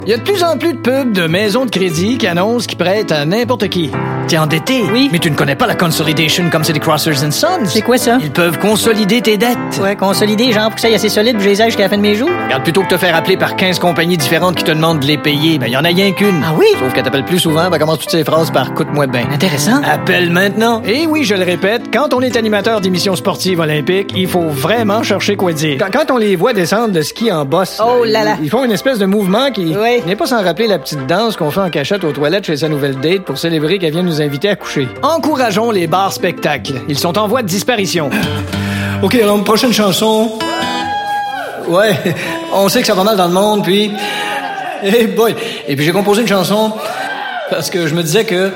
Il y a de plus en plus de pubs de maisons de crédit qui annoncent qu'ils prêtent à n'importe qui. T'es endetté? Oui. Mais tu ne connais pas la Consolidation comme City Crossers & Sons. C'est quoi ça? Ils peuvent consolider tes dettes. Ouais, consolider, genre pour que ça aille assez solide puis je les aille jusqu'à la fin de mes jours. Regarde, plutôt que te faire appeler par 15 compagnies différentes qui te demandent de les payer, ben, il y en a rien qu'une. Ah oui? Sauf qu'elle t'appelle plus souvent, ben, commence toutes ces phrases par « coûte-moi bien ». Intéressant. Appelle maintenant. Et oui, je le répète, quand on est animateur d'émissions sportives olympiques, il faut vraiment chercher quoi dire. Quand on les voit descendre de ski en bosse, Oh là là. ils font une espèce de mouvement qui Oui. n'est pas sans rappeler la petite danse qu'on fait en cachette aux toilettes chez sa nouvelle date pour célébrer qu'elle vient nous inviter à coucher. Encourageons les bars spectacles. Ils sont en voie de disparition. OK, alors, prochaine chanson. Ouais, on sait que ça va mal dans le monde, puis... Hey boy! Et puis j'ai composé une chanson parce que je me disais que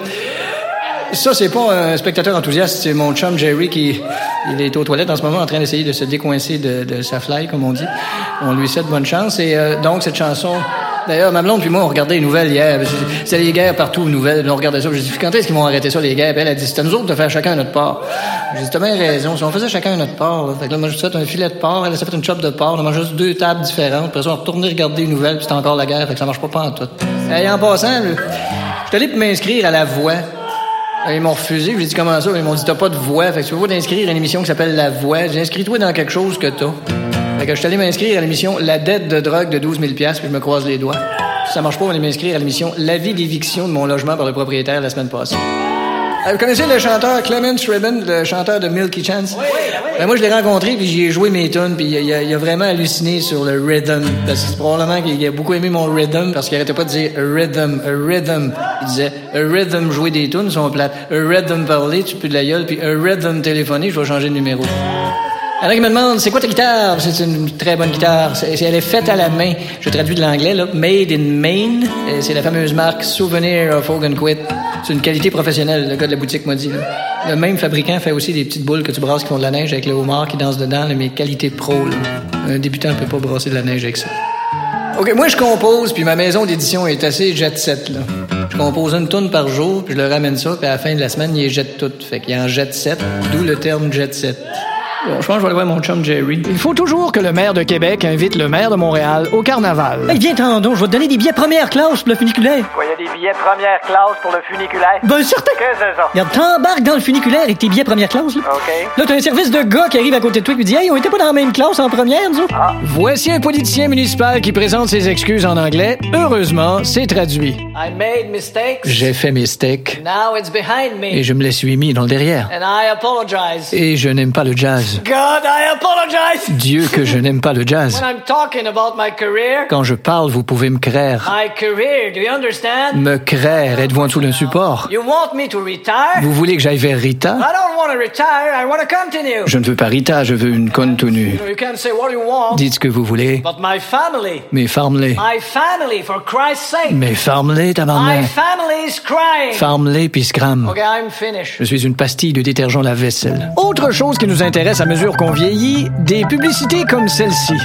ça, c'est pas un spectateur enthousiaste, c'est mon chum Jerry qui il est aux toilettes en ce moment en train d'essayer de se décoincer de sa fly, comme on dit. On lui souhaite bonne chance. Et donc, cette chanson... D'ailleurs, ma blonde puis moi, on regardait les nouvelles hier. C'était les guerres partout aux nouvelles. On regardait ça. J'ai dit, quand est-ce qu'ils vont arrêter ça, les guerres? Puis elle a dit, c'est à nous autres de faire chacun notre part. J'ai dit, t'as bien raison. Si on faisait chacun notre part, là. Fait que là, moi, j'ai fait un filet de porc. Elle a fait une chope de porc. On a mangé juste 2 tables différentes. Puis après ça, on est retourné regarder les nouvelles. Puis c'était encore la guerre. Fait que ça marche pas en tout. Et en passant, je suis allé pour m'inscrire à La Voix. Ils m'ont refusé. J'ai dit, comment ça? Ils m'ont dit, t'as pas de voix. Fait que tu veux pas t'inscrire à une émission qui s'appelle La Voix. J'ai inscrit-toi dans quelque chose que t'as. Fait que je suis allé m'inscrire à l'émission La dette de drogue de 12 000 $, puis je me croise les doigts. Si ça marche pas, on va aller m'inscrire à l'émission L'avis d'éviction de mon logement par le propriétaire la semaine passée. Vous connaissez le chanteur Clemens Ribbon, le chanteur de Milky Chance? Oui. Ben moi, je l'ai rencontré, puis j'y ai joué mes tunes, puis il a vraiment halluciné sur le rhythm. Parce que c'est probablement qu'il a beaucoup aimé mon rhythm, parce qu'il arrêtait pas de dire a rhythm. Il disait a rhythm, jouer des tunes, sont plates. A rhythm, parler, tu peux de la gueule, puis a rhythm, téléphoner, je vais changer de numéro. Alors, il me demande, c'est quoi ta guitare? C'est une très bonne guitare. Elle est faite à la main. Je traduis de l'anglais, là. Made in Maine. C'est la fameuse marque Souvenir of Hogan Quit. C'est une qualité professionnelle, le gars de la boutique m'a dit, là. Le même fabricant fait aussi des petites boules que tu brasses qui font de la neige avec le homard qui danse dedans, là, mais qualité pro, là. Un débutant peut pas brasser de la neige avec ça. OK, moi, je compose, puis ma maison d'édition est assez jet-set, là. Je compose une toune par jour, puis je leur ramène ça, puis à la fin de la semaine, ils les jettent toutes. Fait qu'il y a en jet-set, d'où le terme jet-set. Bon, je pense que je vais aller voir mon chum Jerry. Il faut toujours que le maire de Québec invite le maire de Montréal au carnaval. Hey, viens, tendons, je vais te donner des billets première classe pour le funiculaire. Quoi, il y a des billets première classe pour le funiculaire? Ben, certain. Qu'est-ce que c'est ça? Regarde, t'embarques dans le funiculaire avec tes billets première classe, là. OK. Là, t'as un service de gars qui arrive à côté de toi et qui dit, hey, on était pas dans la même classe en première, nous autres. Voici un politicien municipal qui présente ses excuses en anglais. Heureusement, c'est traduit. I made mistakes. J'ai fait mes steaks Now it's behind me. et je me les suis mis dans le derrière. And I apologize. Et je n'aime pas le jazz. God, I apologize. Dieu que je n'aime pas le jazz. When I'm talking about my career. Quand je parle, vous pouvez me craire. My career, do you understand? Me craire, êtes-vous en dessous d'un support? You want me to retire? Vous voulez que j'aille vers Rita? I don't want to retire. I want to continue. Je ne veux pas Rita, je veux une continue. You can say what you want. Dites ce que vous voulez. But my family. Mais farme-les. My family, for Christ's sake. Mais farme-les, My tabarnak. family's crying. Farme-les puis scram. Okay, I'm finished. Je suis une pastille de détergent lave-vaisselle. Autre chose qui nous intéresse à mesure qu'on vieillit, des publicités comme celle-ci.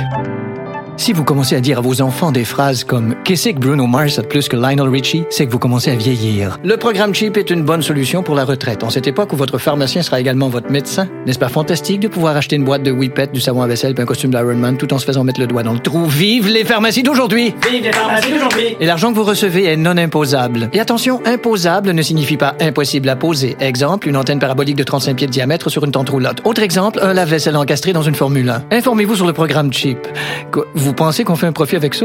Si vous commencez à dire à vos enfants des phrases comme « Qu'est-ce que Bruno Mars a de plus que Lionel Richie ?» c'est que vous commencez à vieillir. Le programme Cheap est une bonne solution pour la retraite. En cette époque où votre pharmacien sera également votre médecin, n'est-ce pas fantastique de pouvoir acheter une boîte de Whippet, du savon à vaisselle et un costume d'Iron Man tout en se faisant mettre le doigt dans le trou? Vive les pharmacies d'aujourd'hui! Vive les pharmacies d'aujourd'hui! Et l'argent que vous recevez est non imposable. Et attention, imposable ne signifie pas impossible à poser. Exemple, une antenne parabolique de 35 pieds de diamètre sur une tente roulotte. Autre exemple, un lave-vaisselle encastré dans une Formule 1. Informez-vous sur le programme Cheap. Quoi, vous pensez qu'on fait un profit avec ça?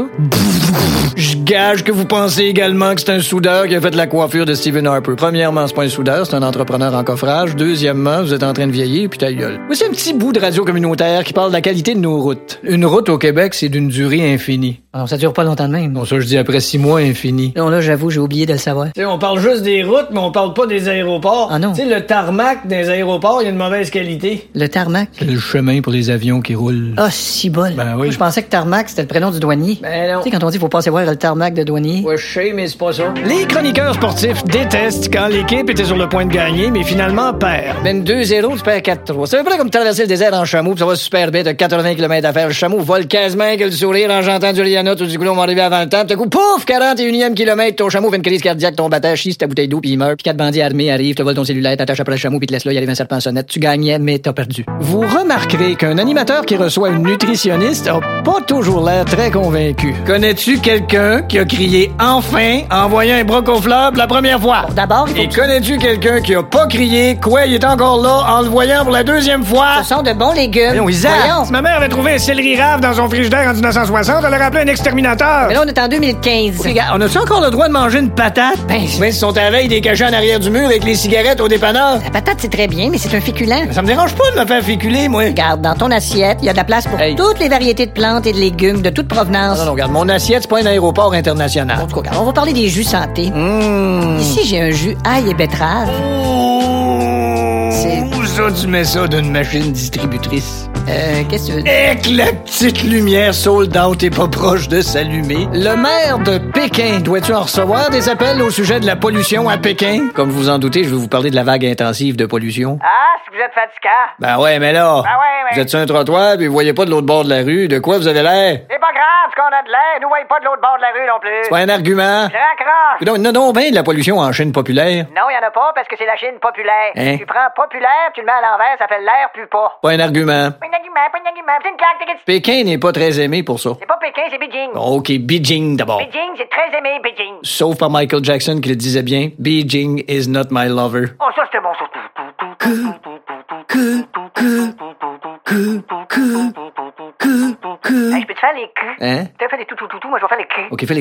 Je gage que vous pensez également que c'est un soudeur qui a fait la coiffure de Stephen Harper. Premièrement, c'est pas un soudeur, c'est un entrepreneur en coffrage. Deuxièmement, vous êtes en train de vieillir, puis ta gueule. Voici un petit bout de radio communautaire qui parle de la qualité de nos routes. Une route au Québec, c'est d'une durée infinie. Alors, ça dure pas longtemps de même. Bon, ça, je dis après 6 mois, infini. Non, là, j'avoue, j'ai oublié de le savoir. Tu sais, on parle juste des routes, mais on parle pas des aéroports. Ah non. Tu sais, le tarmac des aéroports, il y a une mauvaise qualité. Le tarmac. C'est le chemin pour les avions qui roulent. Ah, si bol. Ben oui. Moi, je pensais que tarmac, c'était le prénom du douanier. Ben non. Tu sais, quand on dit qu'il faut passer voir le tarmac de douanier. Ouais, je sais, mais c'est pas ça. Les chroniqueurs sportifs détestent quand l'équipe était sur le point de gagner, mais finalement perd. Ben 2-0, tu perds 4-3. C'est un peu comme traverser le désert en chameau, puis ça va super bien, t'as 80 km à faire. Le chameau vole quasiment que le sourire en chantant du Rihanna, tout du coup, on va arriver avant le temps. Tout à coup, pouf, 41e kilomètre, ton chameau fait une crise cardiaque, ton batteur chie ta bouteille d'eau, puis il meurt. Puis 4 bandits armés arrivent, te volent ton cellulaire, t'attaches après le chameau, puis te laissent là, il arrive un serpent sonnette. Tu gagnais, mais t'as perdu. Vous remarquerez qu'un animateur qui reçoit une nutritionniste a pas tout toujours l'air très convaincu. Connais-tu quelqu'un qui a crié « Enfin » en voyant un brocofleur la première fois? Bon, d'abord, il faut Et connais-tu quelqu'un qui a pas crié « Quoi, il est encore là » en le voyant pour la deuxième fois? Ce sont de bons légumes. Voyons, Isaac! Voyons. Si ma mère avait trouvé un céleri rave dans son frigidaire en 1960, elle aurait appelé un exterminateur. Mais là, on est en 2015. Regarde, on a-tu encore le droit de manger une patate? Ben, Ils sont à la veille des cachets en arrière du mur avec les cigarettes au dépanneur. La patate, c'est très bien, mais c'est un féculent. Ça me dérange pas de me faire féculer, moi. Regarde, dans ton assiette, il y a de la place pour Hey. toutes les variétés de plantes et de légumes de toute provenance. Non, regarde, mon assiette, c'est pas un aéroport international. En tout cas, regarde, on va parler des jus santé. Mmh. Ici, j'ai un jus ail et betterave. C'est- Où ça, tu mets ça d'une machine distributrice? Qu'est-ce que tu veux? Et que la petite lumière sold out est pas proche de s'allumer. Le maire de Pékin, dois-tu en recevoir des appels au sujet de la pollution à Pékin? Comme vous en doutez, je vais vous parler de la vague intensive de pollution. Ah, si vous êtes fatigant. Ben ouais, mais là, ouais. vous êtes sur un trottoir puis vous voyez pas de l'autre bord de la rue. De quoi vous avez l'air? C'est pas grave, ce qu'on a de l'air. Nous voyons pas de l'autre bord de la rue non plus. C'est pas un argument. Je raccroche. Non, ben de la pollution en Chine populaire. Non, y en a pas parce que c'est la Chine populaire. Hein? Tu prends populaire, tu le mets à l'envers, ça fait l'air plus pas. Pas un argument. Pas un argument. C'est une claque, t'inquiète. Pékin n'est pas très aimé pour ça. C'est pas Pékin, c'est Beijing. Bon, OK, Beijing d'abord. Beijing, c'est très aimé, Beijing. Sauf par Michael Jackson qui le disait bien, Beijing is not my lover. Oh, ça, c'était bon, ça. Hey, je peux te faire les culs? Hein? Tu fait les tout, moi je vais faire les culs. OK, fais les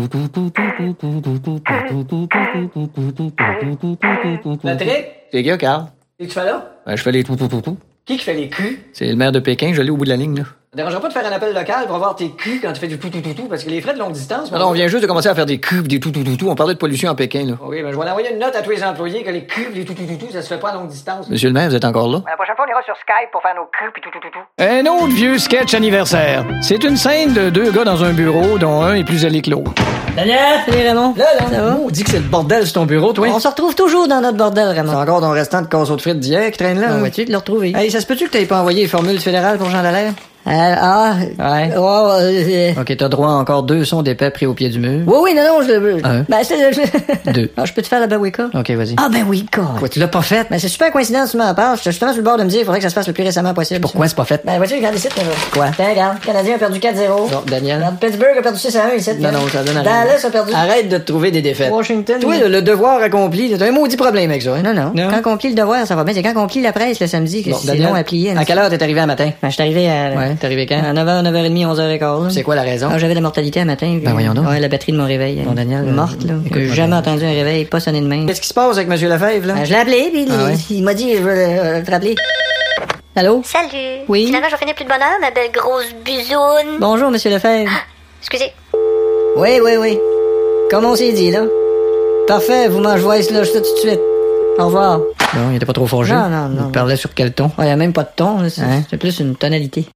Patrick, C'est qui, Carl? qu'est-ce que tu fais là? Ben, je fais les Qui fait les culs? C'est le maire de Pékin, je l'ai au bout de la ligne, là. Ça te dérangerait pas de faire un appel local pour avoir tes culs quand tu fais du tout, parce que les frais de longue distance... Non, on vient juste de commencer à faire des cubes, des tout. On parlait de pollution à Pékin, là. Oui, ben je vais envoyer une note à tous les employés que les cubes, les tout, ça se fait pas à longue distance. Monsieur le maire, vous êtes encore là? La prochaine fois, on ira sur Skype pour faire nos cubes et tout. Un autre vieux sketch anniversaire. C'est une scène de deux gars dans un bureau dont un est plus allé que l'autre. Daniel! Salut Raymond. Là, Ça va? On dit que c'est le bordel sur ton bureau, toi. On se retrouve toujours dans notre bordel, C'est Raymond. encore ton restant de casseau de frites d'hier qui traîne là. Ah, hein? vois-tu de le retrouver? Hey, ça se peut-tu que t'aies pas envoyé les formules fédérales pour Jean Dallaire? Ouais. OK, t'as droit à encore 2 sons d'épais pris au pied du mur. Oui, non, je... Un. Ben, c'est... 2. Ah, je peux te faire la Bawika? OK, vas-y. Ah, ben oui, quoi. Quoi, tu l'as pas fait? Ben, c'est super coïncidence, tu m'en parles. J'étais justement sur le bord de me dire, il faudrait que ça se fasse le plus récemment possible. Pourquoi c'est pas fait? Ben, vois-tu, regarde ici, Quoi? Tiens, regarde. Le Canadien a perdu 4-0. Non, Daniel. Regarde, Pittsburgh a perdu 6-1 ici. Non, ça donne rien. Dallas a perdu. Arrête de te trouver des défaites. Washington. Toi, le devoir accompli, t'as un maudit problème avec ça. Hein? Non. Quand on plie le devoir, ça va bien. C'est quand on plie la presse le samedi que Bon, c'est Daniel, long à plier. à quelle heure t'es arrivé un matin? Ben, je suis arrivé à... Ouais, t'es arrivé quand? À 9h, 9h30, 11h15. là. C'est quoi la raison? Ah, j'avais de la mortalité un matin. Ben, voyons donc. Ouais, la batterie de mon réveil. Bon, Daniel, morte, là. écoute, J'ai jamais entendu un réveil pas sonner de main. Qu'est-ce qui se passe avec M. Lefebvre, là? Ben, je l'ai appelé, puis Ah ouais? il m'a dit, je veux te rappeler. Allô? Salut. Oui? Finalement, j'en finis plus de bonheur, ma belle grosse buzoune. Bonjour, monsieur Lefebvre. Excusez. Oui. Comme on s'est dit, là. Parfait, vous m'envoyez ça tout de suite. Au revoir. Non, il était pas trop forgé. Non. Il parlait sur quel ton? Il n'y a même pas de ton, là. Hein? C'est plus une tonalité.